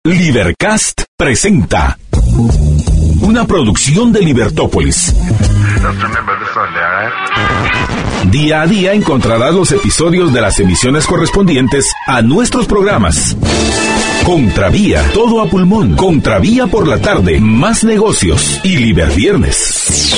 Libercast presenta una producción de Libertópolis. Día a día encontrarás los episodios de las emisiones correspondientes a nuestros programas. Contravía, todo a pulmón. Contravía por la tarde, más negocios y Liberviernes.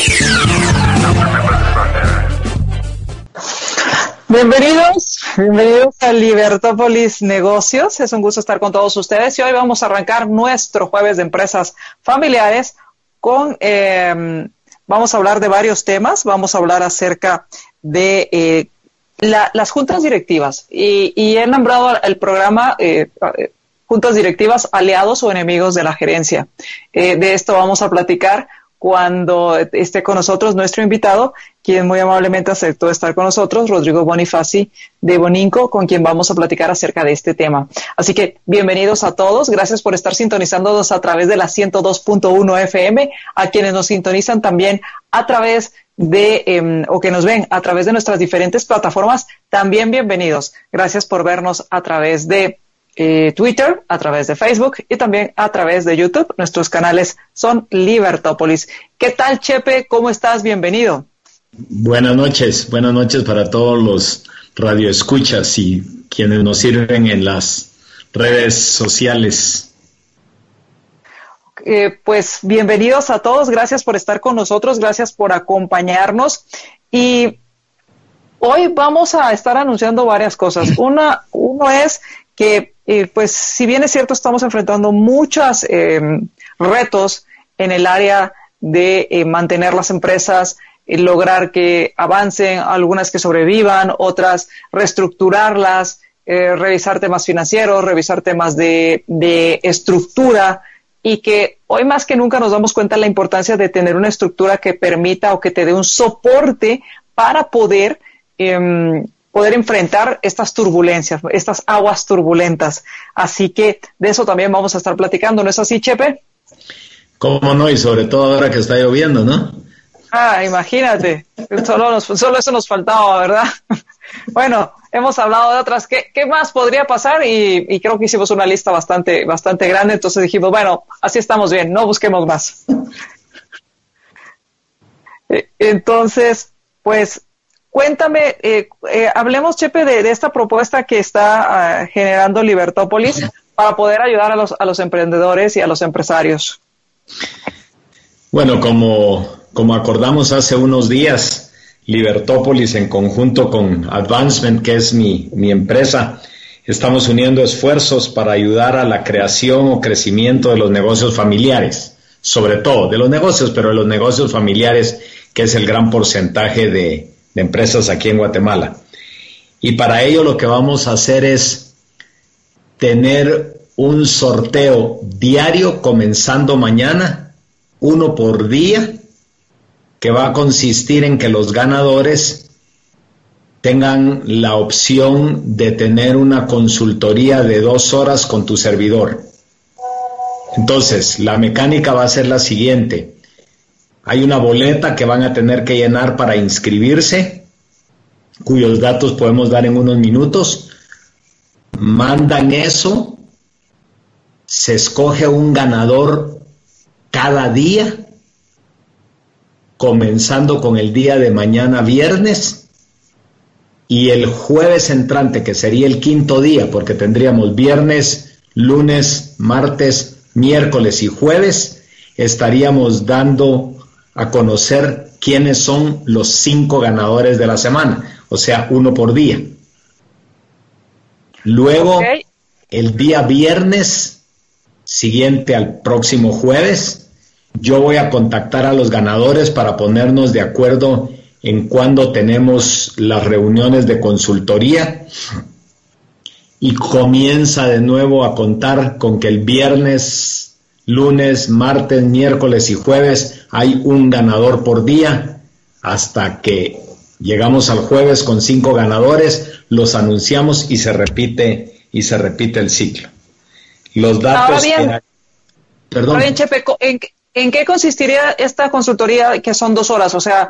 Bienvenidos a Libertópolis Negocios. Es un gusto estar con todos ustedes y hoy vamos a arrancar nuestro jueves de empresas familiares con, vamos a hablar de varios temas. Vamos a hablar acerca de las juntas directivas y he nombrado el programa juntas directivas aliados o enemigos de la gerencia. De esto vamos a platicar cuando esté con nosotros nuestro invitado, quien muy amablemente aceptó estar con nosotros, Rodrigo Bonifaci de Boninco, con quien vamos a platicar acerca de este tema. Así que bienvenidos a todos, gracias por estar sintonizándonos a través de la 102.1 FM, a quienes nos sintonizan también a través de, o que nos ven a través de nuestras diferentes plataformas, también bienvenidos. Gracias por vernos a través de Twitter, a través de Facebook y también a través de YouTube. Nuestros canales son Libertópolis. ¿Qué tal, Chepe? ¿Cómo estás? Bienvenido. Buenas noches para todos los radioescuchas y quienes nos sirven en las redes sociales. Pues bienvenidos a todos, gracias por estar con nosotros, gracias por acompañarnos y hoy vamos a estar anunciando varias cosas. Uno es que pues si bien es cierto estamos enfrentando muchos retos en el área de mantener las empresas, lograr que avancen, algunas que sobrevivan, otras reestructurarlas, revisar temas financieros, revisar temas de estructura, y que hoy más que nunca nos damos cuenta de la importancia de tener una estructura que permita o que te dé un soporte para poder enfrentar estas turbulencias, estas aguas turbulentas. Así que de eso también vamos a estar platicando, ¿no es así, Chepe? ¿Cómo no? Y sobre todo ahora que está lloviendo, ¿no? Ah, imagínate, solo eso nos faltaba, ¿verdad? Bueno, hemos hablado de otras. ¿Qué más podría pasar? Y creo que hicimos una lista bastante grande, entonces dijimos, bueno, así estamos bien, no busquemos más. Entonces, pues, cuéntame, hablemos, Chepe, de esta propuesta que está generando Libertópolis para poder ayudar a los emprendedores y a los empresarios. Bueno, como acordamos hace unos días, Libertópolis en conjunto con Advancement, que es mi empresa, estamos uniendo esfuerzos para ayudar a la creación o crecimiento de los negocios familiares, sobre todo de los negocios, pero de los negocios familiares, que es el gran porcentaje de empresas aquí en Guatemala. Y para ello lo que vamos a hacer es tener un sorteo diario comenzando mañana, uno por día, que va a consistir en que los ganadores tengan la opción de tener una consultoría de 2 horas con tu servidor. Entonces, la mecánica va a ser la siguiente. Hay una boleta que van a tener que llenar para inscribirse, cuyos datos podemos dar en unos minutos. Mandan eso, se escoge un ganador cada día, comenzando con el día de mañana viernes, y el jueves entrante, que sería el 5º día, porque tendríamos viernes, lunes, martes, miércoles y jueves, estaríamos dando a conocer quiénes son los 5 ganadores de la semana, o sea, uno por día. Luego, el día viernes siguiente al próximo jueves, yo voy a contactar a los ganadores para ponernos de acuerdo en cuándo tenemos las reuniones de consultoría, y comienza de nuevo a contar con que el viernes, lunes, martes, miércoles y jueves hay un ganador por día, hasta que llegamos al jueves con 5 ganadores, los anunciamos y se repite el ciclo. Los datos... Ahora bien, Ahora bien, Chepe, ¿en qué consistiría esta consultoría que son 2 horas? O sea,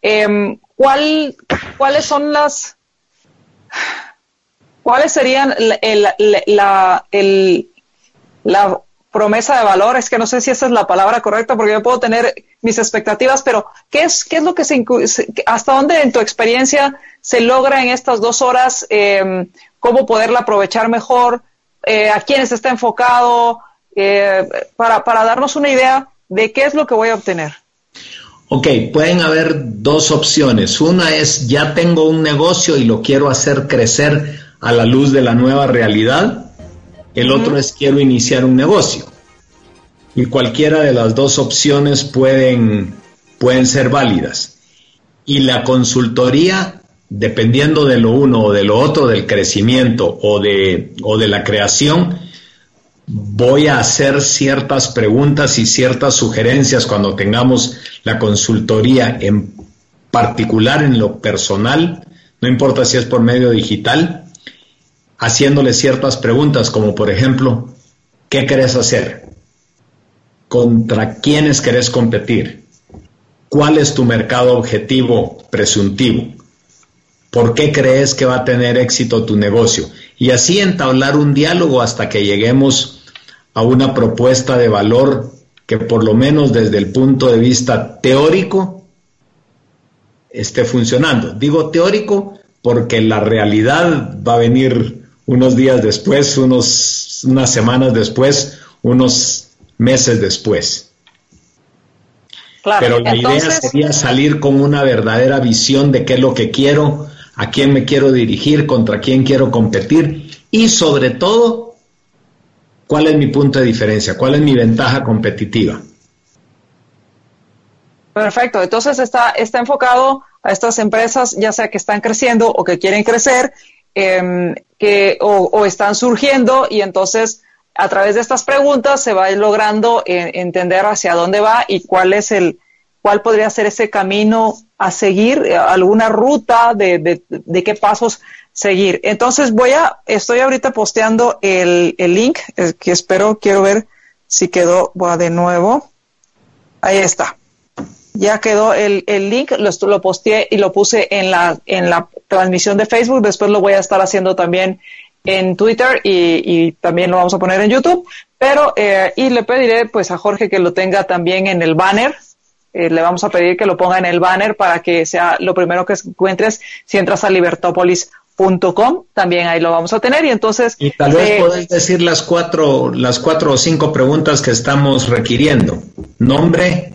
¿cuáles son ¿cuáles serían la promesa de valor, es que no sé si esa es la palabra correcta, porque yo puedo tener mis expectativas, pero ¿qué es lo que hasta dónde en tu experiencia se logra en estas 2 horas, cómo poderla aprovechar mejor, a quiénes está enfocado, para darnos una idea de qué es lo que voy a obtener? Ok, pueden haber 2 opciones. Una es, ya tengo un negocio y lo quiero hacer crecer a la luz de la nueva realidad. El otro es, quiero iniciar un negocio. Y cualquiera de las 2 opciones pueden ser válidas. Y la consultoría, dependiendo de lo uno o de lo otro, del crecimiento o de la creación, voy a hacer ciertas preguntas y ciertas sugerencias cuando tengamos la consultoría, en particular en lo personal, no importa si es por medio digital, haciéndole ciertas preguntas como, por ejemplo, ¿qué querés hacer? ¿Contra quiénes querés competir? ¿Cuál es tu mercado objetivo presuntivo? ¿Por qué crees que va a tener éxito tu negocio? Y así entablar un diálogo hasta que lleguemos a una propuesta de valor que por lo menos desde el punto de vista teórico esté funcionando. Digo teórico porque la realidad va a venir unos días después, unas semanas después, unos meses después. Claro, pero la idea sería salir con una verdadera visión de qué es lo que quiero, a quién me quiero dirigir, contra quién quiero competir y sobre todo, ¿cuál es mi punto de diferencia? ¿Cuál es mi ventaja competitiva? Perfecto. Entonces está enfocado a estas empresas, ya sea que están creciendo o que quieren crecer, o están surgiendo, y entonces a través de estas preguntas se va logrando entender hacia dónde va y cuál podría ser ese camino a seguir, alguna ruta de qué pasos seguir. Entonces estoy ahorita posteando el link, que quiero ver si quedó, va de nuevo. Ahí está. Ya quedó el link, lo posteé y lo puse en la transmisión de Facebook. Después lo voy a estar haciendo también en Twitter y también lo vamos a poner en YouTube. Pero, y le pediré pues a Jorge que lo tenga también en el banner. Le vamos a pedir que lo ponga en el banner para que sea lo primero que encuentres si entras a libertopolis.com, también ahí lo vamos a tener. Y entonces, y tal vez podés decir las cuatro o 5 preguntas que estamos requiriendo. Nombre.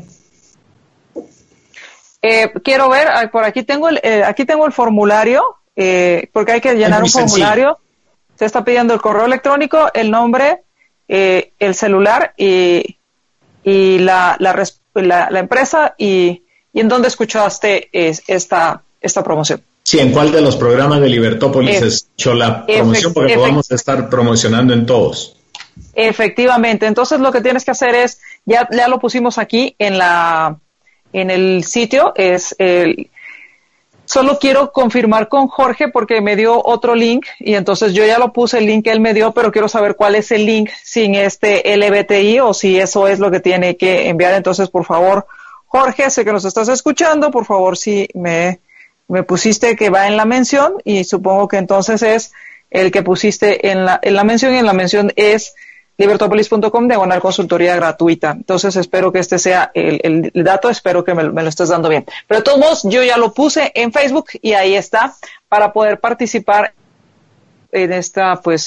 Quiero ver, por aquí tengo el formulario, porque hay que llenar un formulario. Se está pidiendo el correo electrónico, el nombre, el celular y la empresa y en dónde escuchaste esta promoción. Sí, ¿en cuál de los programas de Libertópolis escuchó la promoción? Porque lo vamos a estar promocionando en todos. Efectivamente. Entonces lo que tienes que hacer es, ya lo pusimos aquí en el sitio, solo quiero confirmar con Jorge porque me dio otro link y entonces yo ya lo puse, el link que él me dio, pero quiero saber cuál es el link sin este LBTI o si eso es lo que tiene que enviar. Entonces, por favor, Jorge, sé que nos estás escuchando, por favor, si me pusiste que va en la mención, y supongo que entonces es el que pusiste en la mención, y en la mención es libertopolis.com /consultoría gratuita. Entonces espero que este sea el dato, espero que me lo estés dando bien. Pero de todos modos, yo ya lo puse en Facebook y ahí está para poder participar en este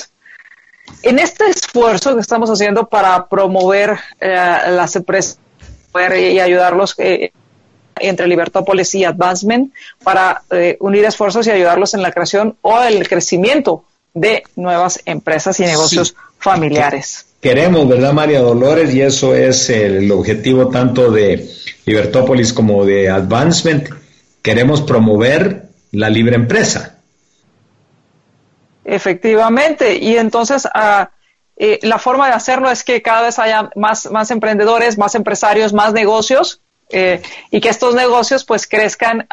esfuerzo que estamos haciendo para promover las empresas y ayudarlos entre Libertópolis y Advancement para unir esfuerzos y ayudarlos en la creación o el crecimiento de nuevas empresas y negocios familiares. Queremos, ¿verdad, María Dolores? Y eso es el objetivo tanto de Libertópolis como de Advancement. Queremos promover la libre empresa. Efectivamente, y entonces la forma de hacerlo es que cada vez haya más emprendedores, más empresarios, más negocios, y que estos negocios pues crezcan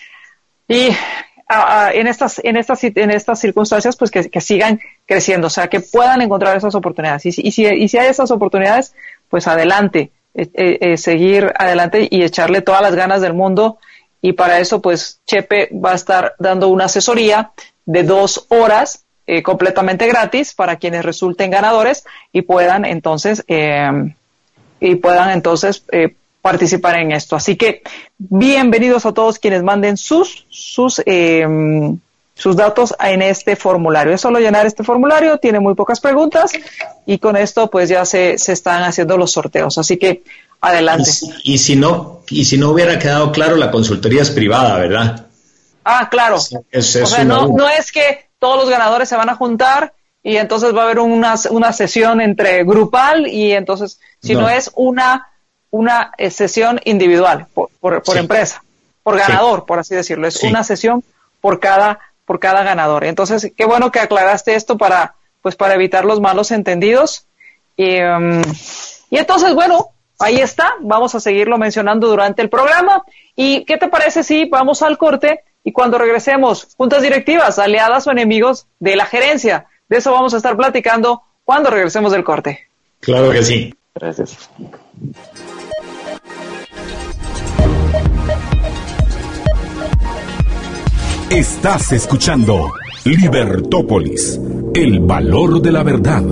en estas circunstancias, pues que sigan creciendo, o sea, que puedan encontrar esas oportunidades. Y si hay esas oportunidades, pues adelante, seguir adelante y echarle todas las ganas del mundo. Y para eso, pues, Chepe va a estar dando una asesoría de 2 horas completamente gratis para quienes resulten ganadores y puedan entonces participar en esto. Así que bienvenidos a todos quienes manden sus datos en este formulario. Es solo llenar este formulario, tiene muy pocas preguntas y con esto pues ya se están haciendo los sorteos. Así que adelante. Y si no hubiera quedado claro, la consultoría es privada, ¿verdad? Ah, claro. No es que todos los ganadores se van a juntar y entonces va a haber una sesión entre grupal y entonces, sino es una sesión individual por empresa, por ganador, por así decirlo. Es una sesión por cada ganador. Entonces, qué bueno que aclaraste esto para evitar los malos entendidos. Y entonces, bueno, ahí está. Vamos a seguirlo mencionando durante el programa. ¿Y qué te parece si vamos al corte? Y cuando regresemos, juntas directivas, aliadas o enemigos de la gerencia. De eso vamos a estar platicando cuando regresemos del corte. Claro que sí. Gracias. Estás escuchando Libertópolis, el valor de la verdad.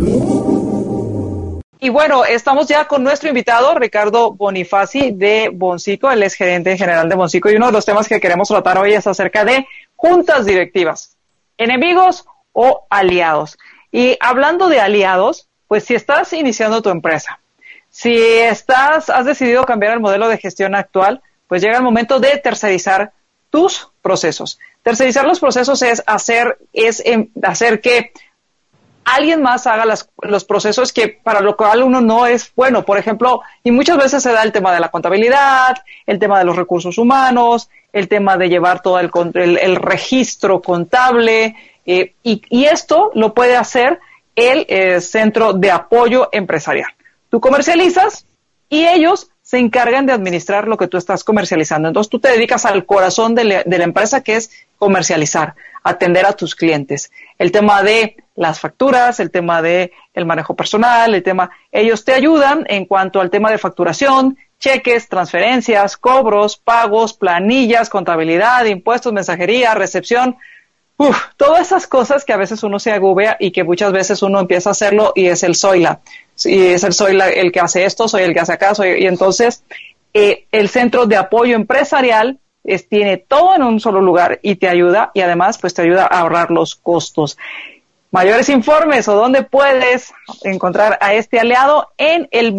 Y bueno, estamos ya con nuestro invitado, Ricardo Bonifaci de Boncico. Él es gerente general de Boncico y uno de los temas que queremos tratar hoy es acerca de juntas directivas, enemigos o aliados. Y hablando de aliados, pues si estás iniciando tu empresa, si has decidido cambiar el modelo de gestión actual, pues llega el momento de tercerizar tus procesos. Tercerizar los procesos es hacer que alguien más haga los procesos que para lo cual uno no es bueno. Por ejemplo, y muchas veces se da el tema de la contabilidad, el tema de los recursos humanos, el tema de llevar todo el registro contable, y esto lo puede hacer el Centro de Apoyo Empresarial. Tú comercializas y ellos se encargan de administrar lo que tú estás comercializando. Entonces tú te dedicas al corazón de la empresa, que es comercializar, atender a tus clientes. El tema de las facturas, el tema de el manejo personal, ellos te ayudan en cuanto al tema de facturación, cheques, transferencias, cobros, pagos, planillas, contabilidad, impuestos, mensajería, recepción. Todas esas cosas que a veces uno se agobia y que muchas veces uno empieza a hacerlo y es el Zoila. Y es el que hace esto, soy el que hace acá, y entonces el Centro de Apoyo Empresarial tiene todo en un solo lugar y te ayuda, y además pues te ayuda a ahorrar los costos. Mayores informes o dónde puedes encontrar a este aliado en el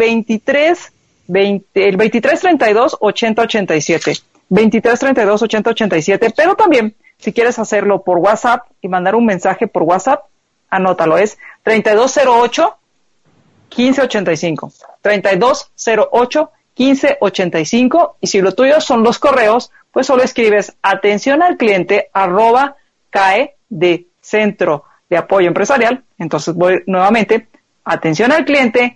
2332 8087, 2332 8087, pero también si quieres hacerlo por WhatsApp y mandar un mensaje por WhatsApp, anótalo, es 3208 1585, 3208 1585, y si lo tuyo son los correos, pues solo escribes atención al cliente @CAE de Centro de Apoyo Empresarial. Entonces voy nuevamente, atención al cliente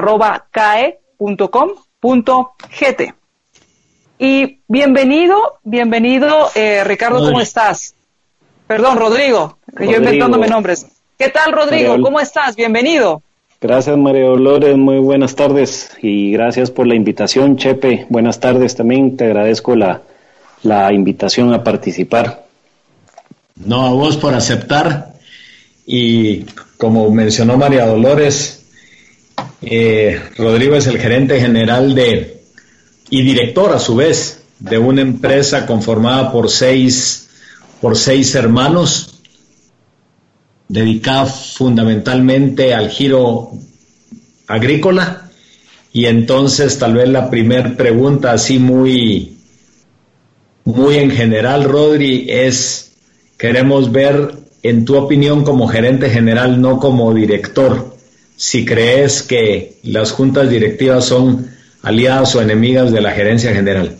@cae.com.gt. Y bienvenido, Ricardo, ¿cómo estás? Perdón, Rodrigo, yo inventándome nombres. ¿Qué tal, Rodrigo? ¿Cómo estás? Bienvenido. Gracias, María Dolores, muy buenas tardes y gracias por la invitación, Chepe. Buenas tardes también, te agradezco la invitación a participar. No, a vos por aceptar, y como mencionó María Dolores, Rodrigo es el gerente general y director a su vez de una empresa conformada por seis hermanos, dedicada fundamentalmente al giro agrícola. Y entonces tal vez la primer pregunta, así muy en general, Rodri, es, queremos ver en tu opinión como gerente general, no como director, si crees que las juntas directivas son aliadas o enemigas de la gerencia general.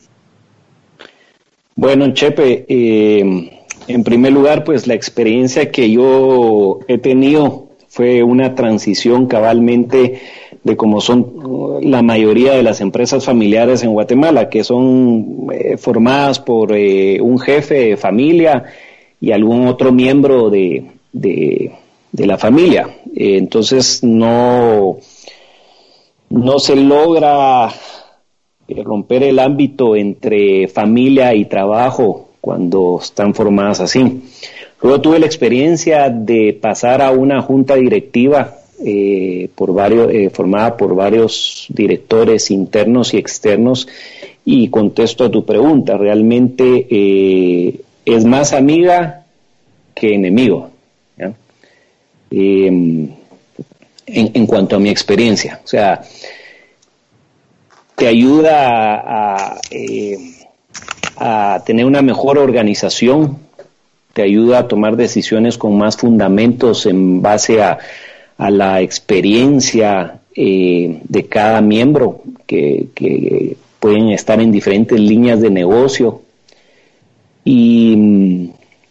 Bueno, Chepe, en primer lugar, pues la experiencia que yo he tenido fue una transición cabalmente de como son la mayoría de las empresas familiares en Guatemala, que son formadas por un jefe de familia y algún otro miembro de la familia. Entonces no se logra romper el ámbito entre familia y trabajo cuando están formadas así. Luego tuve la experiencia de pasar a una junta directiva formada por varios directores internos y externos, y contesto a tu pregunta, realmente es más amiga que enemigo, ¿ya? En cuanto a mi experiencia, o sea, te ayuda a tener una mejor organización, te ayuda a tomar decisiones con más fundamentos en base a la experiencia de cada miembro, que pueden estar en diferentes líneas de negocio, y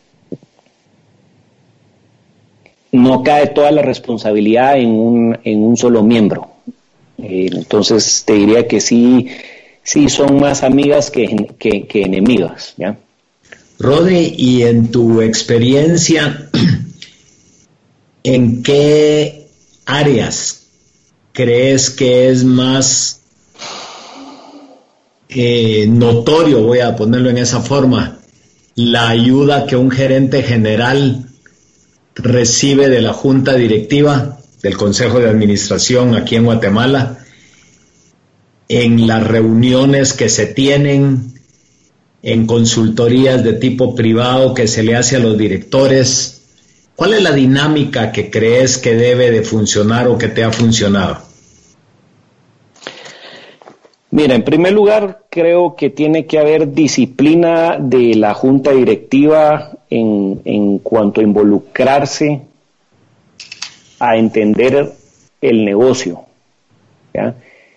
no cae toda la responsabilidad en un solo miembro. Entonces te diría que sí son más amigas que enemigas, ¿ya? Rodri, y en tu experiencia, ¿en qué áreas crees que es más notorio, voy a ponerlo en esa forma, la ayuda que un gerente general recibe de la junta directiva, del Consejo de Administración aquí en Guatemala, en las reuniones que se tienen, en consultorías de tipo privado que se le hace a los directores? ¿Cuál es la dinámica que crees que debe de funcionar o que te ha funcionado? Mira, en primer lugar, creo que tiene que haber disciplina de la junta directiva en cuanto a involucrarse, a entender el negocio, ¿ya?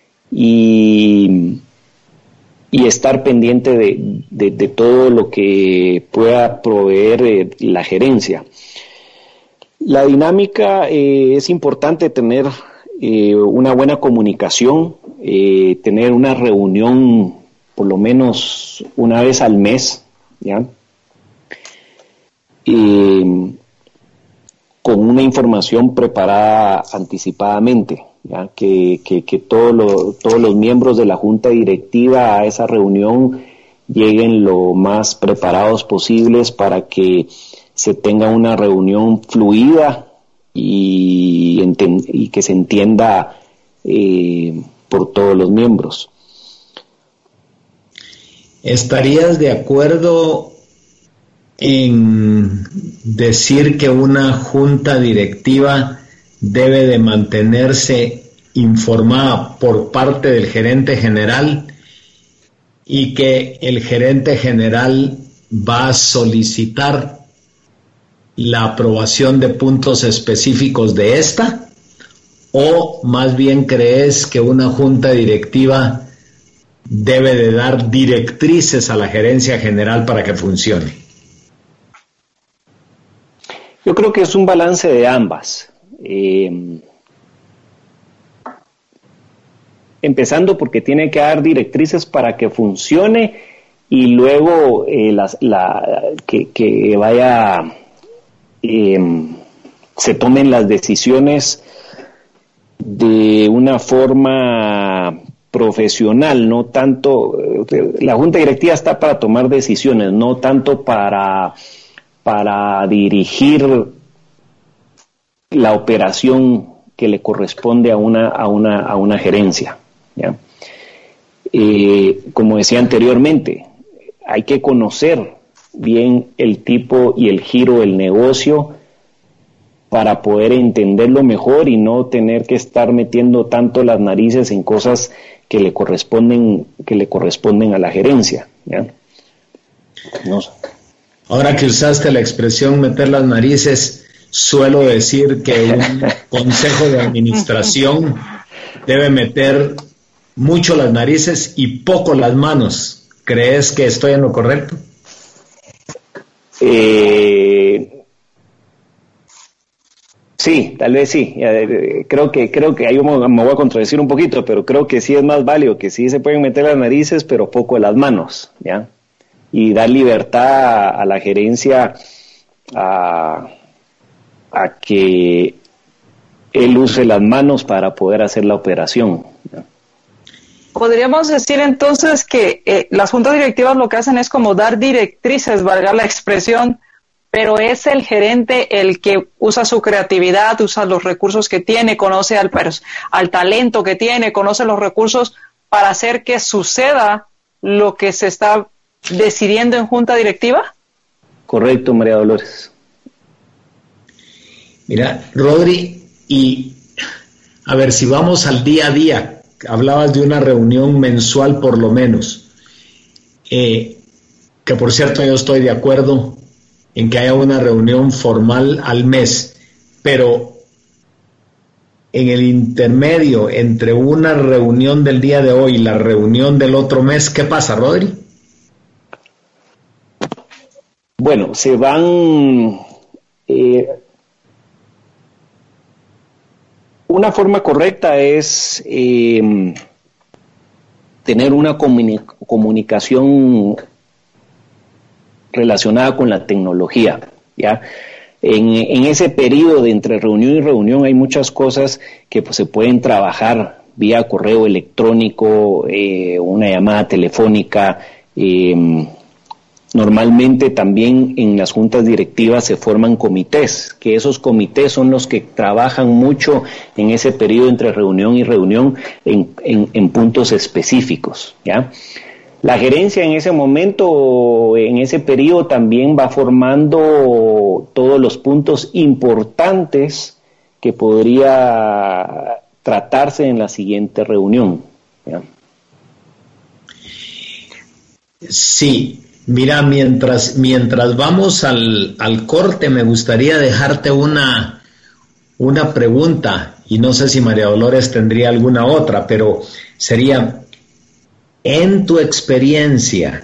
Y estar pendiente de todo lo que pueda proveer la gerencia. La dinámica es importante tener una buena comunicación, tener una reunión por lo menos una vez al mes, ¿ya? Con una información preparada anticipadamente, ¿ya? Que todos los miembros de la junta directiva a esa reunión lleguen lo más preparados posibles para que se tenga una reunión fluida y que se entienda por todos los miembros. ¿Estarías de acuerdo en decir que una junta directiva debe de mantenerse informada por parte del gerente general y que el gerente general va a solicitar la aprobación de puntos específicos de esta? ¿O más bien crees que una junta directiva debe de dar directrices a la gerencia general para que funcione? Yo creo que es un balance de ambas. Empezando porque tiene que dar directrices para que funcione, y luego que vaya, se tomen las decisiones de una forma profesional, no tanto, la junta directiva está para tomar decisiones, no tanto para dirigir la operación que le corresponde a una gerencia, ¿ya? Como decía anteriormente, hay que conocer bien el tipo y el giro del negocio para poder entenderlo mejor y no tener que estar metiendo tanto las narices en cosas que le corresponden a la gerencia, ¿ya? No sé. Ahora que usaste la expresión meter las narices, suelo decir que un consejo de administración debe meter mucho las narices y poco las manos. ¿Crees que estoy en lo correcto? Sí, tal vez sí. Creo que ahí me voy a contradecir un poquito, pero creo que sí es más válido, que sí se pueden meter las narices, pero poco las manos, ¿ya? Y dar libertad a la gerencia a que él use las manos para poder hacer la operación, ¿no? Podríamos decir entonces que las juntas directivas lo que hacen es como dar directrices, valga la expresión, pero es el gerente el que usa su creatividad, usa los recursos que tiene, conoce al talento que tiene, conoce los recursos para hacer que suceda lo que se está decidiendo en junta directiva. Correcto, María Dolores. Mira, Rodri, y a ver, si vamos al día a día, hablabas de una reunión mensual por lo menos, que por cierto yo estoy de acuerdo en que haya una reunión formal al mes, pero en el intermedio entre una reunión del día de hoy y la reunión del otro mes, ¿qué pasa, Rodri? Bueno, se van... una forma correcta es tener una comunicación relacionada con la tecnología, ¿ya? En ese periodo de entre reunión y reunión hay muchas cosas que pues, se pueden trabajar vía correo electrónico, una llamada telefónica. Normalmente también en las juntas directivas se forman comités, que esos comités son los que trabajan mucho en ese periodo entre reunión y reunión en puntos específicos, ¿ya? La gerencia en ese momento, en ese periodo, también va formando todos los puntos importantes que podría tratarse en la siguiente reunión, ¿ya? Sí, mira, mientras vamos al corte, me gustaría dejarte una pregunta, y no sé si María Dolores tendría alguna otra, pero sería... En tu experiencia,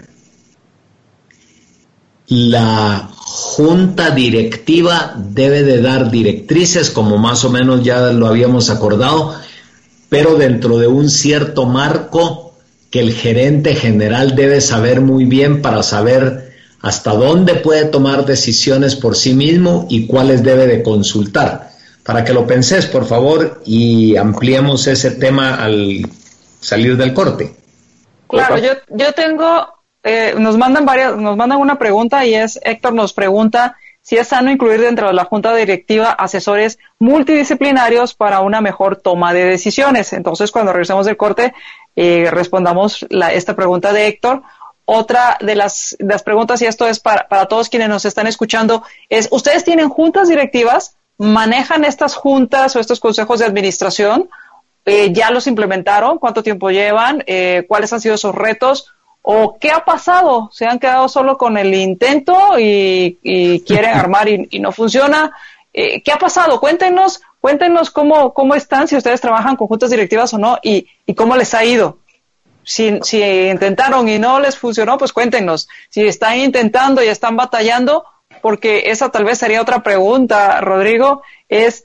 la junta directiva debe de dar directrices, como más o menos ya lo habíamos acordado, pero dentro de un cierto marco que el gerente general debe saber muy bien para saber hasta dónde puede tomar decisiones por sí mismo y cuáles debe de consultar. Para que lo penses, por favor, y ampliemos ese tema al salir del corte. Claro, yo tengo, nos mandan una pregunta y Héctor nos pregunta si es sano incluir dentro de la junta directiva asesores multidisciplinarios para una mejor toma de decisiones. Entonces, cuando regresemos del corte, respondamos esta pregunta de Héctor. Otra de las preguntas, y esto es para todos quienes nos están escuchando, es, ¿ustedes tienen juntas directivas? ¿Manejan estas juntas o estos consejos de administración? ¿Ya los implementaron? ¿Cuánto tiempo llevan? ¿Cuáles han sido esos retos? ¿O qué ha pasado? ¿Se han quedado solo con el intento y quieren armar y no funciona? ¿Qué ha pasado? Cuéntenos cómo están, si ustedes trabajan con juntas directivas o no, y cómo les ha ido. Si intentaron y no les funcionó, pues cuéntenos. Si están intentando y están batallando, porque esa tal vez sería otra pregunta, Rodrigo, es...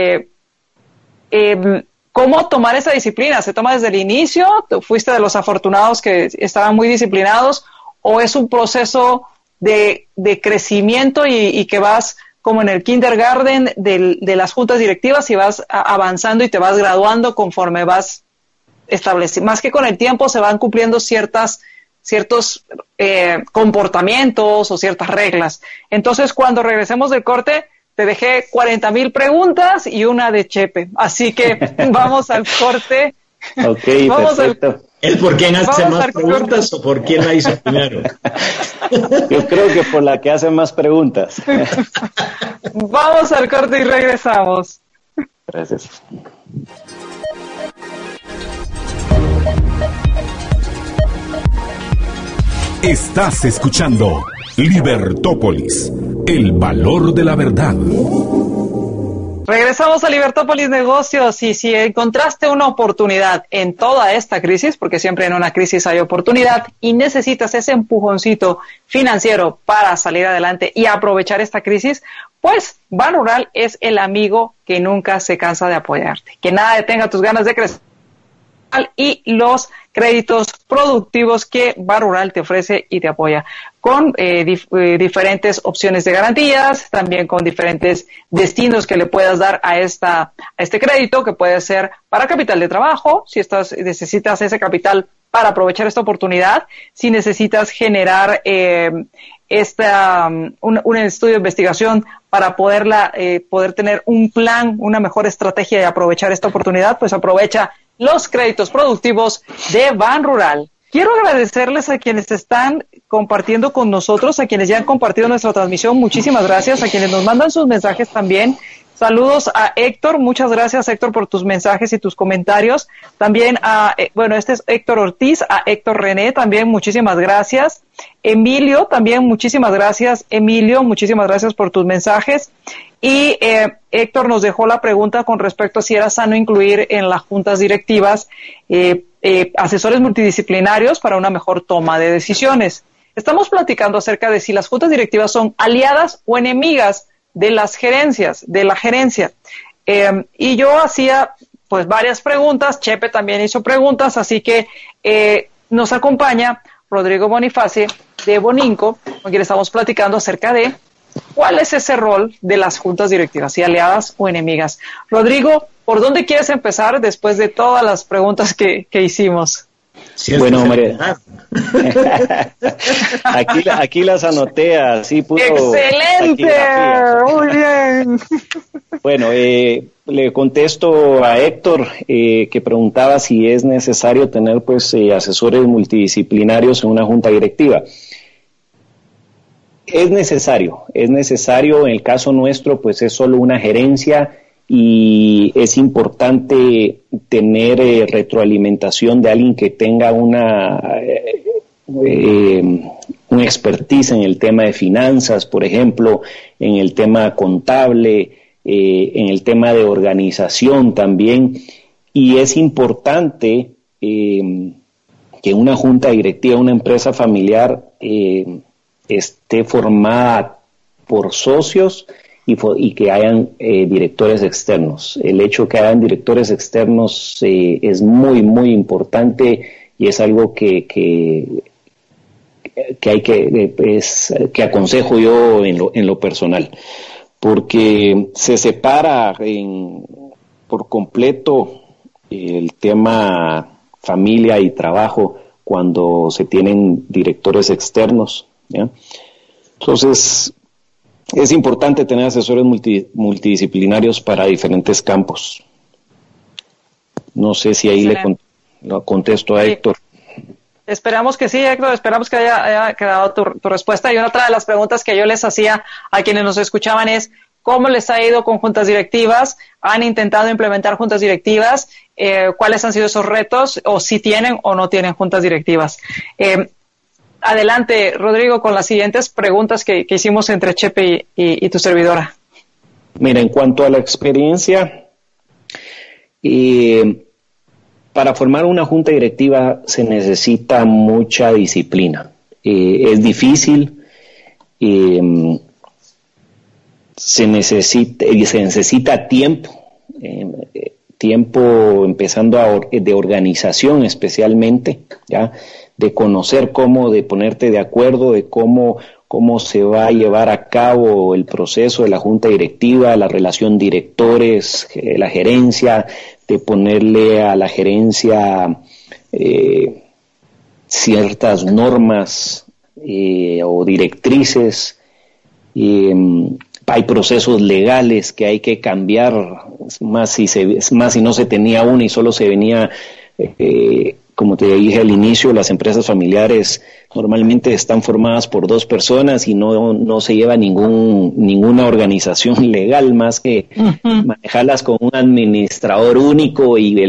¿cómo tomar esa disciplina? ¿Se toma desde el inicio? ¿Fuiste de los afortunados que estaban muy disciplinados? ¿O es un proceso de crecimiento y que vas como en el kindergarten de las juntas directivas y vas avanzando y te vas graduando conforme vas estableciendo? Más que con el tiempo se van cumpliendo ciertos comportamientos o ciertas reglas. Entonces, cuando regresemos del corte, te dejé 40,000 preguntas y una de Chepe. Así que vamos al corte. Ok, perfecto. ¿Es por quién hace más preguntas o por quién la hizo primero? Yo creo que por la que hace más preguntas. Vamos al corte y regresamos. Gracias. Estás escuchando Libertópolis, el valor de la verdad. Regresamos a Libertópolis Negocios, y si encontraste una oportunidad en toda esta crisis, porque siempre en una crisis hay oportunidad, y necesitas ese empujoncito financiero para salir adelante y aprovechar esta crisis, pues Banrural es el amigo que nunca se cansa de apoyarte. Que nada detenga tus ganas de crecer y los créditos productivos que Banrural te ofrece y te apoya con diferentes opciones de garantías, también con diferentes destinos que le puedas dar a este crédito, que puede ser para capital de trabajo, si necesitas ese capital para aprovechar esta oportunidad, si necesitas generar un estudio de investigación para poder tener un plan, una mejor estrategia de aprovechar esta oportunidad, pues aprovecha los créditos productivos de Banrural. Quiero agradecerles a quienes están compartiendo con nosotros, a quienes ya han compartido nuestra transmisión. Muchísimas gracias. A quienes nos mandan sus mensajes también. Saludos a Héctor. Muchas gracias, Héctor, por tus mensajes y tus comentarios. También este es Héctor Ortiz, a Héctor René también, muchísimas gracias. Emilio, también muchísimas gracias. Emilio, muchísimas gracias por tus mensajes. Y Héctor nos dejó la pregunta con respecto a si era sano incluir en las juntas directivas asesores multidisciplinarios para una mejor toma de decisiones. Estamos platicando acerca de si las juntas directivas son aliadas o enemigas de las gerencias, de la gerencia. Y yo hacía pues varias preguntas, Chepe también hizo preguntas, así que nos acompaña Rodrigo Boniface de Boninco, con quien estamos platicando acerca de cuál es ese rol de las juntas directivas, si aliadas o enemigas. Rodrigo, ¿por dónde quieres empezar después de todas las preguntas que hicimos? Sí, bueno, María, aquí las anoté así puro. ¡Excelente! Muy bien. Bueno, le contesto a Héctor que preguntaba si es necesario tener pues asesores multidisciplinarios en una junta directiva. Es necesario, en el caso nuestro pues es solo una gerencia y es importante tener retroalimentación de alguien que tenga una expertise en el tema de finanzas, por ejemplo, en el tema contable, en el tema de organización también, y es importante que una junta directiva, una empresa familiar esté formada por socios y que hayan directores externos. El hecho que hayan directores externos es muy, muy importante y es algo que aconsejo yo en lo personal, porque se separa por completo el tema familia y trabajo cuando se tienen directores externos, ¿ya? Entonces, es importante tener asesores multidisciplinarios para diferentes campos. No sé si ahí lo contesto a Héctor. Esperamos que sí, Héctor, esperamos que haya quedado tu respuesta. Y otra de las preguntas que yo les hacía a quienes nos escuchaban es, ¿cómo les ha ido con juntas directivas? ¿Han intentado implementar juntas directivas? ¿Cuáles han sido esos retos? ¿O si tienen o no tienen juntas directivas? Adelante, Rodrigo, con las siguientes preguntas que hicimos entre Chepe y tu servidora. Mira, en cuanto a la experiencia, para formar una junta directiva se necesita mucha disciplina. Es difícil, se necesita tiempo empezando de organización especialmente, ¿ya? De conocer de ponerte de acuerdo, de cómo se va a llevar a cabo el proceso de la junta directiva, la relación directores, la gerencia, de ponerle a la gerencia ciertas normas o directrices. Hay procesos legales que hay que cambiar, más si no se tenía una y solo se venía, como te dije al inicio, las empresas familiares normalmente están formadas por 2 personas y no se lleva ninguna organización legal más que manejarlas con un administrador único y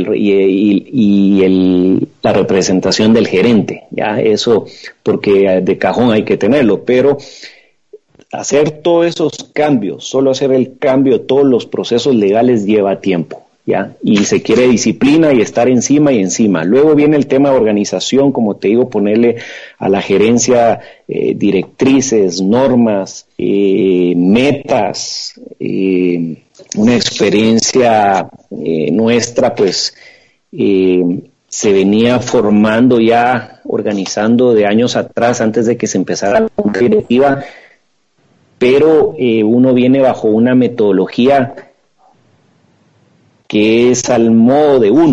la representación del gerente, ya eso porque de cajón hay que tenerlo, pero hacer todos esos cambios, solo hacer el cambio de todos los procesos legales lleva tiempo, ¿ya? Y se quiere disciplina y estar encima y encima. Luego viene el tema de organización, como te digo, ponerle a la gerencia directrices, normas, metas, una experiencia nuestra, pues se venía formando ya, organizando de años atrás, antes de que se empezara la junta directiva, pero uno viene bajo una metodología que es al modo de uno,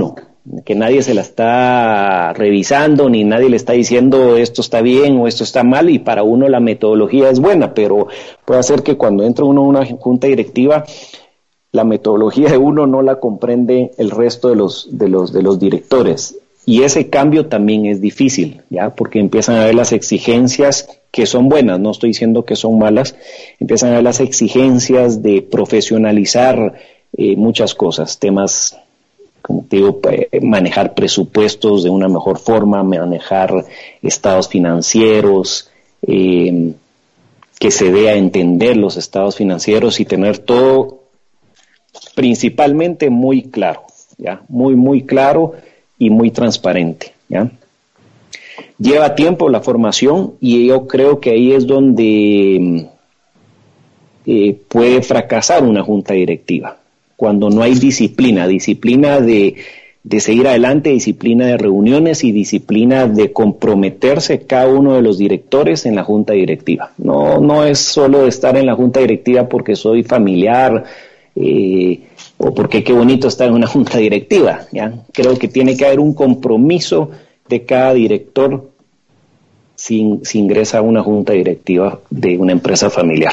que nadie se la está revisando, ni nadie le está diciendo esto está bien o esto está mal, y para uno la metodología es buena, pero puede ser que cuando entra uno a una junta directiva, la metodología de uno no la comprende el resto de los directores. Y ese cambio también es difícil, ¿ya? Porque empiezan a ver las exigencias que son buenas, no estoy diciendo que son malas, empiezan a ver las exigencias de profesionalizar muchas cosas, temas, como te digo, manejar presupuestos de una mejor forma, manejar estados financieros, que se dé a entender los estados financieros y tener todo principalmente muy claro, ¿ya? Muy claro y muy transparente, ¿ya? Lleva tiempo la formación y yo creo que ahí es donde puede fracasar una junta directiva, cuando no hay disciplina de seguir adelante, disciplina de reuniones y disciplina de comprometerse cada uno de los directores en la junta directiva. No es solo de estar en la junta directiva porque soy familiar, o porque qué bonito estar en una junta directiva, ¿ya? Creo que tiene que haber un compromiso de cada director si ingresa a una junta directiva de una empresa familiar.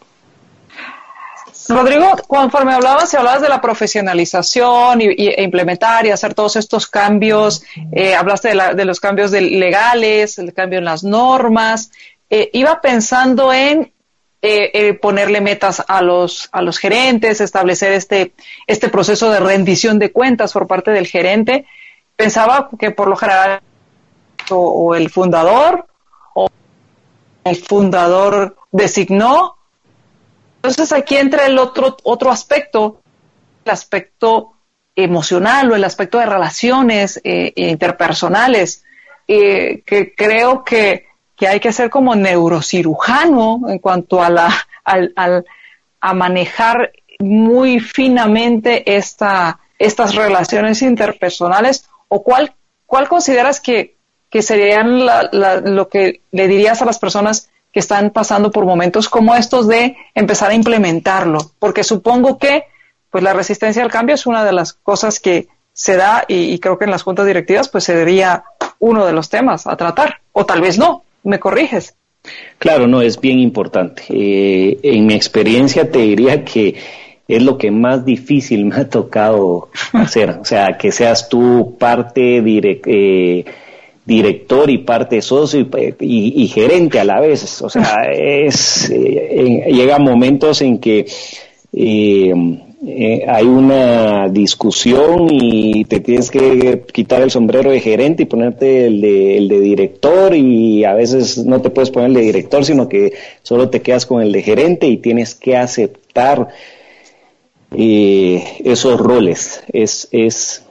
Rodrigo, conforme hablabas de la profesionalización e implementar y hacer todos estos cambios, hablaste de los cambios legales, el cambio en las normas, iba pensando en ponerle metas a los gerentes, establecer este proceso de rendición de cuentas por parte del gerente. Pensaba que por lo general o el fundador designó. Entonces aquí entra el otro aspecto, el aspecto emocional o el aspecto de relaciones interpersonales, que creo que hay que ser como neurocirujano en cuanto a manejar muy finamente estas relaciones interpersonales. ¿O cuál consideras que serían lo que le dirías a las personas que están pasando por momentos como estos de empezar a implementarlo? Porque supongo que pues la resistencia al cambio es una de las cosas que se da y creo que en las juntas directivas pues sería uno de los temas a tratar, o tal vez no. ¿Me corriges? Claro, no, es bien importante. En mi experiencia te diría que es lo que más difícil me ha tocado hacer. O sea, que seas tú parte director y parte socio y gerente a la vez. O sea, llega momentos en que hay una discusión y te tienes que quitar el sombrero de gerente y ponerte el de director, y a veces no te puedes poner el de director, sino que solo te quedas con el de gerente y tienes que aceptar esos roles. Es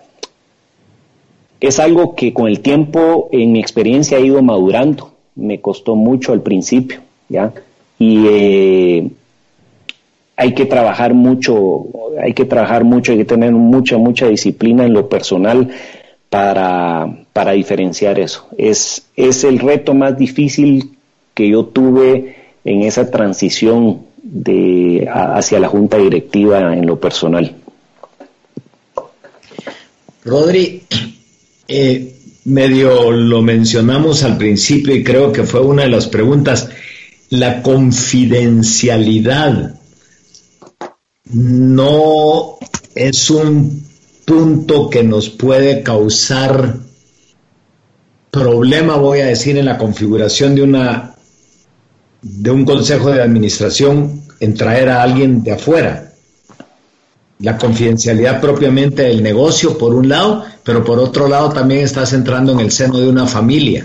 algo que con el tiempo, en mi experiencia, ha ido madurando. Me costó mucho al principio, ¿ya? Y hay que trabajar mucho, hay que tener mucha disciplina en lo personal para diferenciar eso. Es el reto más difícil que yo tuve en esa transición hacia la junta directiva en lo personal. Rodri, medio lo mencionamos al principio y creo que fue una de las preguntas, la confidencialidad no es un punto que nos puede causar problema, voy a decir, en la configuración de un consejo de administración, en traer a alguien de afuera. La confidencialidad propiamente del negocio, por un lado, pero por otro lado también estás entrando en el seno de una familia.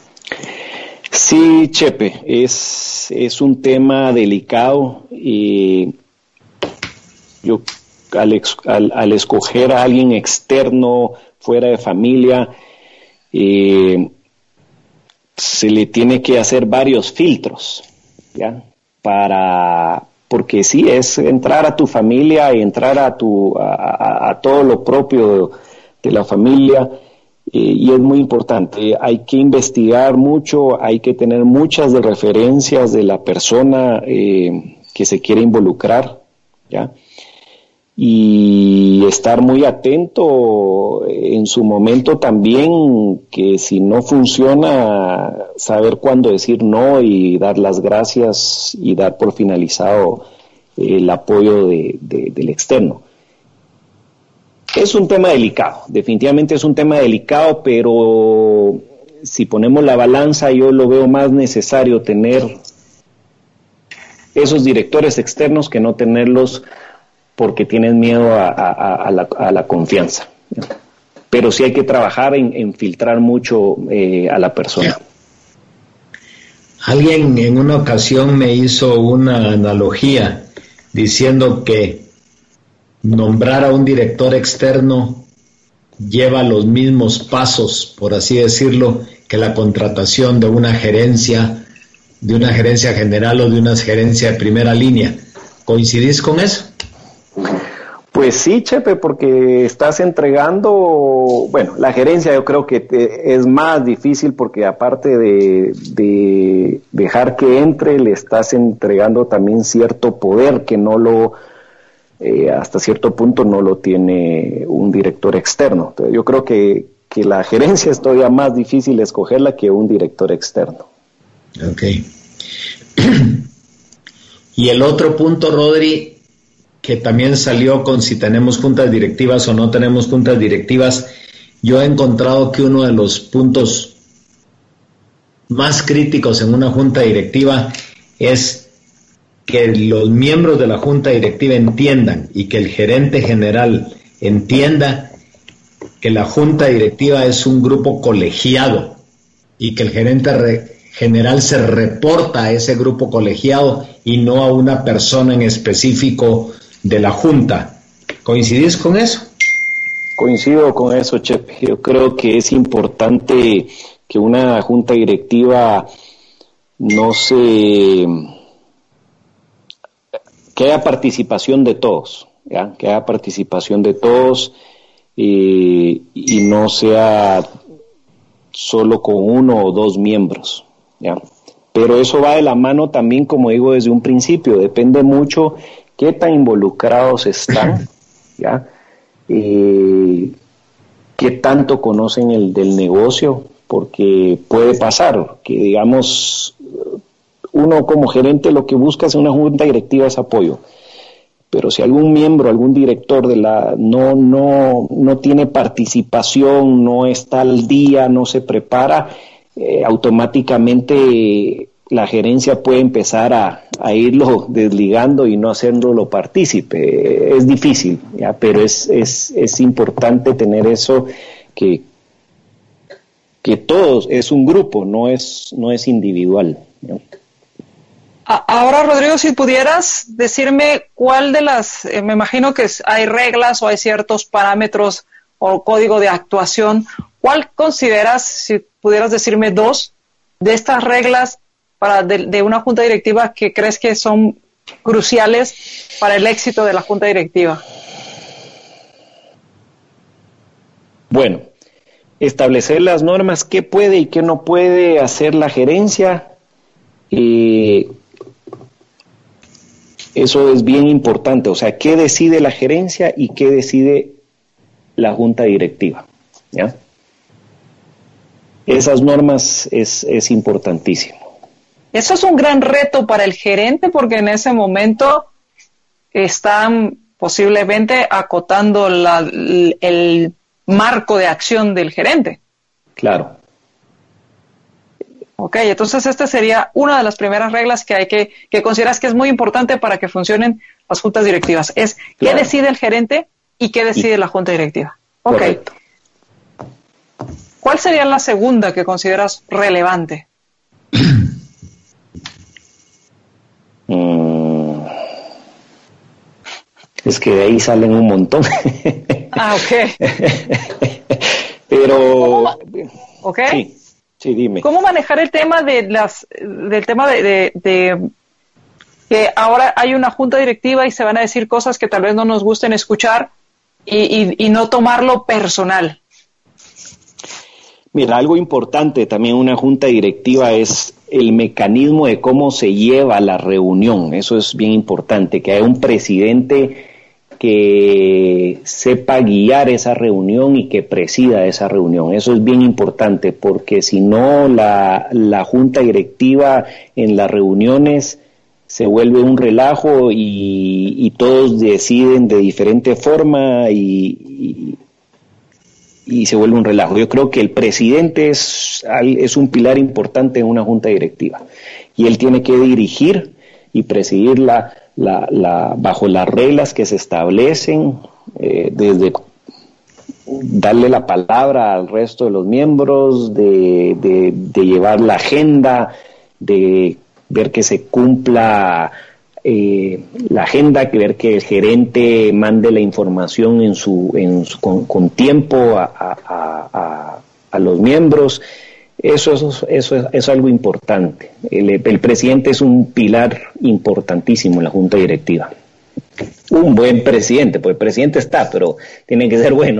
Sí, Chepe, es un tema delicado y yo al escoger a alguien externo, fuera de familia, se le tiene que hacer varios filtros, ¿ya? Porque sí, es entrar a tu familia y entrar a todo lo propio de la familia, y es muy importante. Hay que investigar mucho, hay que tener muchas de referencias de la persona que se quiere involucrar, ¿ya? y estar muy atento en su momento también, que si no funciona, saber cuándo decir no y dar las gracias y dar por finalizado el apoyo del externo. Es un tema delicado, definitivamente es un tema delicado, pero si ponemos la balanza, yo lo veo más necesario tener esos directores externos que no tenerlos porque tienen miedo a la confianza. Pero sí hay que trabajar en filtrar mucho a la persona. Alguien en una ocasión me hizo una analogía diciendo que nombrar a un director externo lleva los mismos pasos, por así decirlo, que la contratación de una gerencia general o de una gerencia de primera línea. ¿Coincidís con eso? Pues sí, Chepe, porque estás entregando, bueno, la gerencia yo creo que es más difícil porque aparte de dejar que entre, le estás entregando también cierto poder que no lo, hasta cierto punto no lo tiene un director externo. Entonces, yo creo que la gerencia es todavía más difícil escogerla que un director externo. Ok. Y el otro punto, Rodri, que también salió con si tenemos juntas directivas o no tenemos juntas directivas, yo he encontrado que uno de los puntos más críticos en una junta directiva es que los miembros de la junta directiva entiendan y que el gerente general entienda que la junta directiva es un grupo colegiado y que el gerente general se reporta a ese grupo colegiado y no a una persona en específico de la junta. ¿Coincidís con eso? Coincido con eso, Chepe. Yo creo que es importante que una junta directiva que haya participación de todos, ¿ya? Que haya participación de todos y no sea solo con uno o dos miembros, ¿ya? Pero eso va de la mano también, como digo desde un principio, depende mucho qué tan involucrados están, ¿ya? Qué tanto conocen del negocio, porque puede pasar que, digamos, uno como gerente lo que busca en una junta directiva es apoyo, pero si algún miembro, algún director no tiene participación, no está al día, no se prepara, automáticamente la gerencia puede empezar a irlo desligando y no haciéndolo partícipe. Es difícil, ¿ya? Pero es importante tener eso, que todos es un grupo, no es individual, ¿no? Ahora, Rodrigo, si pudieras decirme cuál de las, me imagino que hay reglas o hay ciertos parámetros o código de actuación, ¿cuál consideras, si pudieras decirme dos de estas reglas de una junta directiva que crees que son cruciales para el éxito de la junta directiva? Bueno, establecer las normas, qué puede y qué no puede hacer la gerencia, eso es bien importante, o sea, qué decide la gerencia y qué decide la junta directiva, ¿ya? Esas normas es importantísimo. Eso es un gran reto para el gerente porque en ese momento están posiblemente acotando el marco de acción del gerente. Claro. Ok, entonces esta sería una de las primeras reglas que consideras que es muy importante para que funcionen las juntas directivas. Es claro. ¿Qué decide el gerente y qué decide la junta directiva? Ok. Correcto. ¿Cuál sería la segunda que consideras relevante? Es que de ahí salen un montón. Ok. Pero, ok. Sí, dime. ¿Cómo manejar el tema de que ahora hay una junta directiva y se van a decir cosas que tal vez no nos gusten escuchar y no tomarlo personal? Mira, algo importante también en una junta directiva es el mecanismo de cómo se lleva la reunión. Eso es bien importante, que haya un presidente que sepa guiar esa reunión y que presida esa reunión. Eso es bien importante, porque si no, la junta directiva en las reuniones se vuelve un relajo y todos deciden de diferente forma y se vuelve un relajo. Yo creo que el presidente es un pilar importante en una junta directiva y él tiene que dirigir y presidir bajo las reglas que se establecen, desde darle la palabra al resto de los miembros, de llevar la agenda, de ver que se cumpla la agenda, ver que el gerente mande la información con tiempo a los miembros. Eso es algo importante. El presidente es un pilar importantísimo en la junta directiva. Un buen presidente, pues el presidente está, pero tiene que ser bueno.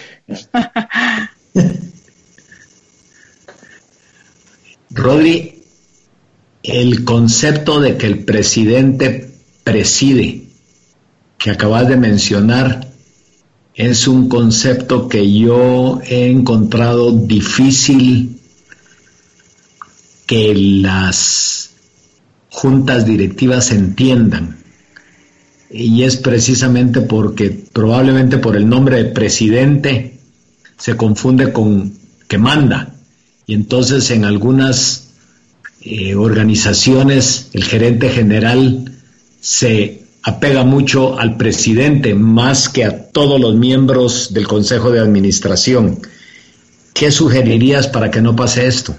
Rodri, el concepto de que el presidente preside, que acabas de mencionar, es un concepto que yo he encontrado difícil que las juntas directivas entiendan, y es precisamente porque probablemente por el nombre de presidente se confunde con que manda, y entonces en algunas organizaciones el gerente general se apega mucho al presidente más que a todos los miembros del consejo de administración. ¿Qué sugerirías para que no pase esto?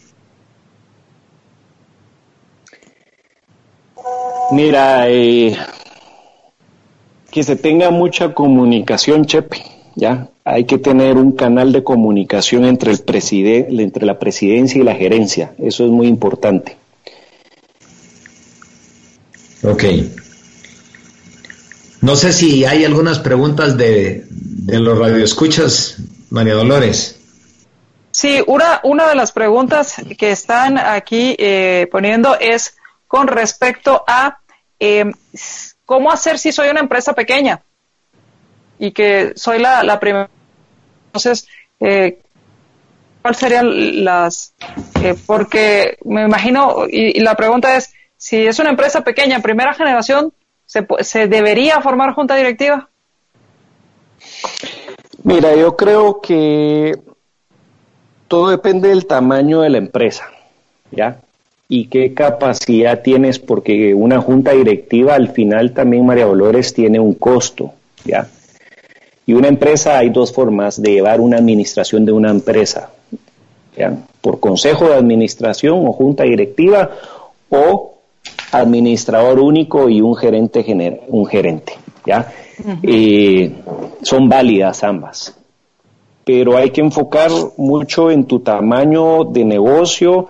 Mira, que se tenga mucha comunicación, Chepe, ¿ya? Hay que tener un canal de comunicación entre la presidencia y la gerencia. Eso es muy importante. Ok. No sé si hay algunas preguntas de los radioescuchas, María Dolores. Sí, una de las preguntas que están aquí poniendo es con respecto a cómo hacer si soy una empresa pequeña y que soy la primera. Entonces, ¿cuáles serían las? Porque me imagino, y la pregunta es, si es una empresa pequeña, primera generación, ¿se debería formar junta directiva? Mira, yo creo que todo depende del tamaño de la empresa, ¿ya? Y qué capacidad tienes, porque una junta directiva al final también, María Dolores, tiene un costo, ¿ya? Y una empresa, hay dos formas de llevar una administración de una empresa, ¿ya? Por consejo de administración o junta directiva, o administrador único y un gerente, ¿ya? Uh-huh. Son válidas ambas, pero hay que enfocar mucho en tu tamaño de negocio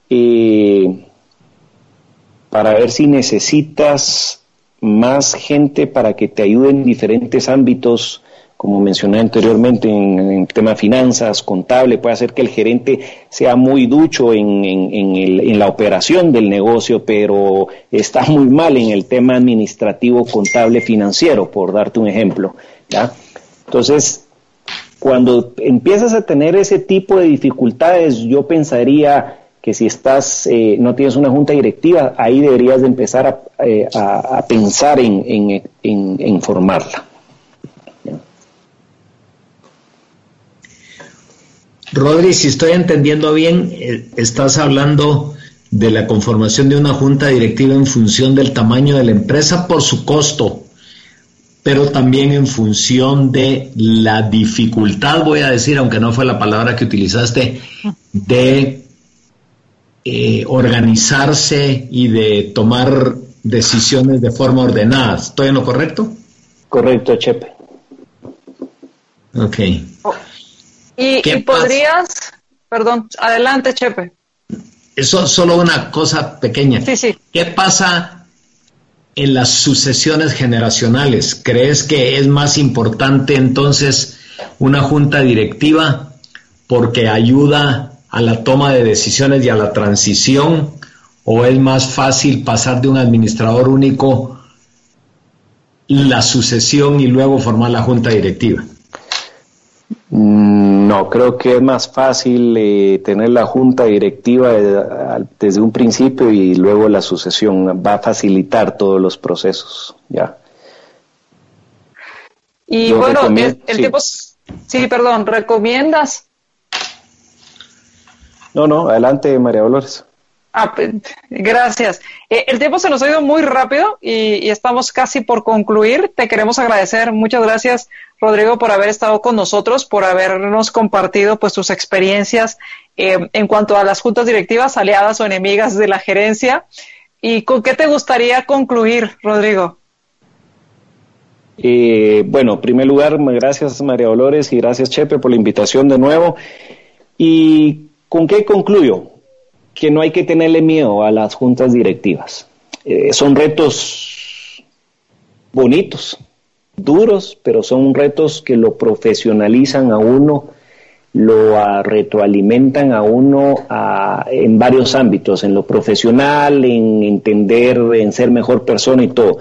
para ver si necesitas más gente para que te ayude en diferentes ámbitos, como mencioné anteriormente, en tema de finanzas, contable. Puede ser que el gerente sea muy ducho en la operación del negocio, pero está muy mal en el tema administrativo, contable, financiero, por darte un ejemplo, ¿ya? Entonces, cuando empiezas a tener ese tipo de dificultades, yo pensaría que si no tienes una junta directiva, ahí deberías de empezar a pensar en formarla. Rodri, si estoy entendiendo bien, estás hablando de la conformación de una junta directiva en función del tamaño de la empresa por su costo, pero también en función de la dificultad, voy a decir, aunque no fue la palabra que utilizaste, de organizarse y de tomar decisiones de forma ordenada. ¿Estoy en lo correcto? Correcto, Chepe. Ok. Y podrías, perdón, adelante, Chepe. Eso solo una cosa pequeña. Sí. ¿Qué pasa en las sucesiones generacionales? ¿Crees que es más importante entonces una junta directiva porque ayuda a la toma de decisiones y a la transición, o es más fácil pasar de un administrador único la sucesión y luego formar la junta directiva? No, creo que es más fácil tener la junta directiva desde un principio y luego la sucesión. Va a facilitar todos los procesos, ya. Y Yo bueno, recomiendo, tiempo... Sí, perdón, ¿recomiendas? No, adelante, María Dolores. Gracias. El tiempo se nos ha ido muy rápido y estamos casi por concluir. Te queremos agradecer. Muchas gracias, Rodrigo, por haber estado con nosotros, por habernos compartido pues tus experiencias en cuanto a las juntas directivas, aliadas o enemigas de la gerencia. ¿Y con qué te gustaría concluir, Rodrigo? Bueno, en primer lugar, gracias, María Dolores, y gracias, Chepe, por la invitación de nuevo. ¿Y con qué concluyo? Que no hay que tenerle miedo a las juntas directivas. Son retos bonitos, duros, pero son retos que lo profesionalizan a uno, lo retroalimentan a uno en varios ámbitos, en lo profesional, en entender, en ser mejor persona y todo.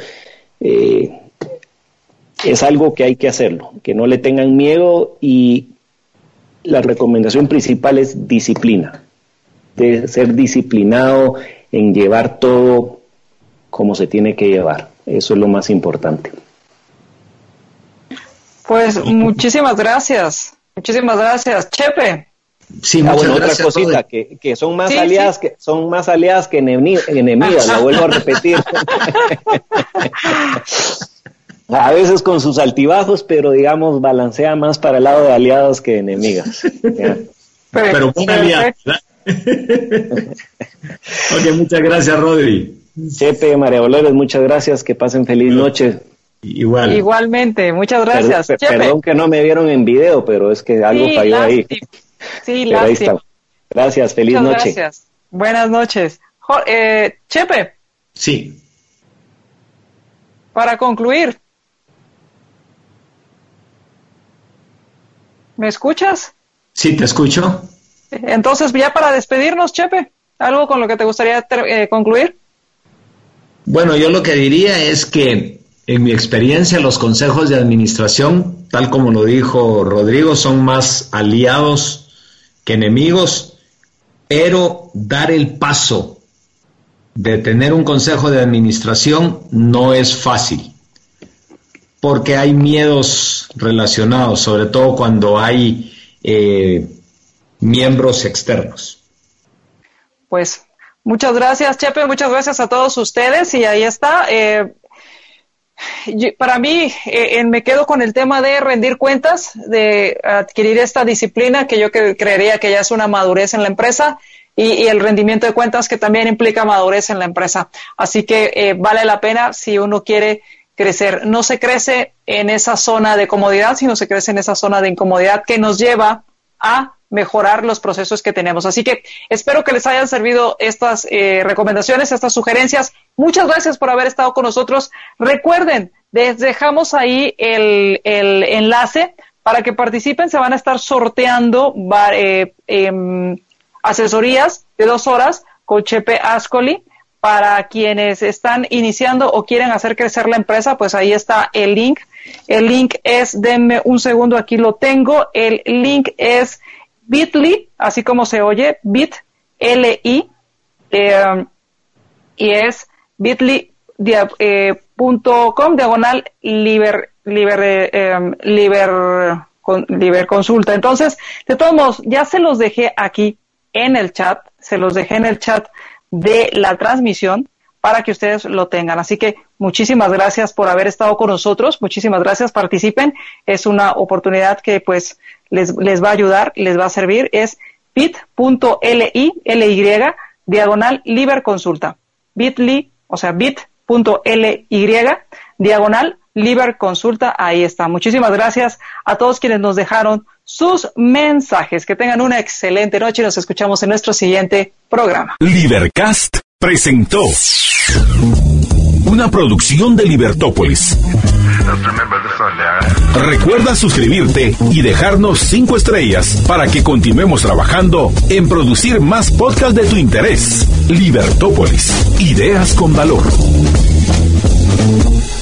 Es algo que hay que hacerlo, que no le tengan miedo, y la recomendación principal es disciplina. De ser disciplinado en llevar todo como se tiene que llevar. Eso es lo más importante. Pues muchísimas gracias. Muchísimas gracias. Chepe. Sí, bueno, otra cosita, que son más aliadas, que son más aliadas que enemigas, la vuelvo a repetir. A veces con sus altibajos, pero digamos balancea más para el lado de aliadas que enemigas. Pero buena aliada, ¿verdad? Ok, muchas gracias, Rodri. Chepe, María Dolores, muchas gracias, que pasen feliz noche. Igualmente, muchas gracias. Perdón que no me vieron en video, pero es que algo falló ahí. Sí, pero ahí está. Gracias, feliz muchas noche. Gracias. Buenas noches. Chepe. Sí. Para concluir, ¿me escuchas? Sí, te escucho. Entonces, ya para despedirnos, Chepe, ¿algo con lo que te gustaría concluir? Bueno, yo lo que diría es que, en mi experiencia, los consejos de administración, tal como lo dijo Rodrigo, son más aliados que enemigos, pero dar el paso de tener un consejo de administración no es fácil, porque hay miedos relacionados, sobre todo cuando hay miembros externos. Pues muchas gracias, Chepe, muchas gracias a todos ustedes, y ahí está. Para mí, me quedo con el tema de rendir cuentas, de adquirir esta disciplina que yo creería que ya es una madurez en la empresa, y el rendimiento de cuentas, que también implica madurez en la empresa. Así que vale la pena si uno quiere crecer. No se crece en esa zona de comodidad, sino se crece en esa zona de incomodidad que nos lleva a mejorar los procesos que tenemos. Así que espero que les hayan servido estas recomendaciones, estas sugerencias. Muchas gracias por haber estado con nosotros. Recuerden, les dejamos ahí el enlace para que participen. Se van a estar sorteando asesorías de 2 horas con Chepe Ascoli. Para quienes están iniciando o quieren hacer crecer la empresa, pues ahí está el link. El link es, denme un segundo, aquí lo tengo. El link es bit.ly, así como se oye, bit.ly, y es bit.ly.com/liber consulta. Entonces, de todos modos, ya se los dejé aquí en el chat, de la transmisión, para que ustedes lo tengan. Así que muchísimas gracias por haber estado con nosotros, muchísimas gracias, participen, es una oportunidad que pues les va a ayudar, les va a servir. Es bit.ly/liber-consulta, bit.ly, o sea, bit.ly/liber-consulta, ahí está. Muchísimas gracias a todos quienes nos dejaron sus mensajes. Que tengan una excelente noche y nos escuchamos en nuestro siguiente programa. Libercast presentó una producción de Libertópolis. Recuerda suscribirte y dejarnos 5 estrellas para que continuemos trabajando en producir más podcasts de tu interés. Libertópolis, ideas con valor.